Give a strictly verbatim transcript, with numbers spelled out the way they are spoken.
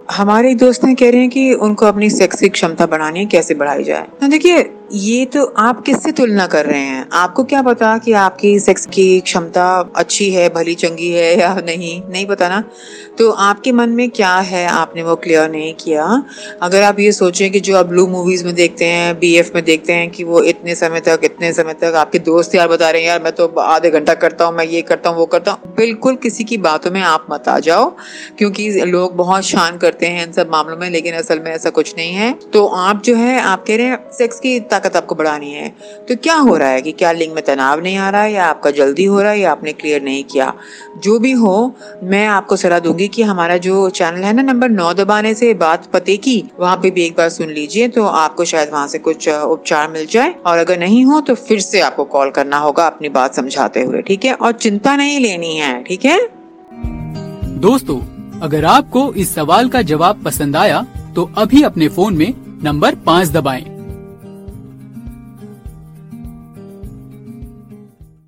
हमारे एक दोस्त ने कह रहे हैं कि उनको अपनी सेक्स की क्षमता बढ़ानी है, कैसे बढ़ाई जाए। तो देखिए, ये तो आप किससे तुलना कर रहे हैं? आपको क्या पता कि आपकी सेक्स की क्षमता अच्छी है, भली चंगी है या नहीं, नहीं पता ना। तो आपके मन में क्या है, आपने वो क्लियर नहीं किया। अगर आप ये सोचें कि जो आप ब्लू मूवीज में देखते हैं, बीएफ में देखते हैं कि वो इतने समय तक इतने समय तक आपके दोस्त यार बता रहे हैं, यार मैं तो आधे घंटा करता हूँ, मैं ये करता हूँ, वो करता हूँ, बिल्कुल किसी की बातों में आप मत आ जाओ, क्योंकि लोग बहुत शान करते हैं इन सब मामलों में, लेकिन असल में ऐसा कुछ नहीं है। तो आप जो है, आप कह रहे हैं सेक्स की ताकत आपको बढ़ानी है, तो क्या हो रहा है कि क्या लिंग में तनाव नहीं आ रहा है, या आपका जल्दी हो रहा है, या आपने क्लियर नहीं किया। जो भी हो, मैं आपको सलाह दूंगी कि हमारा जो चैनल है ना, नंबर नौ दबाने से बात पते की, वहाँ पे भी एक बार सुन लीजिए, तो आपको शायद वहाँ से कुछ उपचार मिल जाए। और अगर नहीं हो तो फिर से आपको कॉल करना होगा अपनी बात समझाते हुए, ठीक है। और चिंता नहीं लेनी है, ठीक है। दोस्तों, अगर आपको इस सवाल का जवाब पसंद आया तो अभी अपने फोन में नंबर पाँच दबाएं।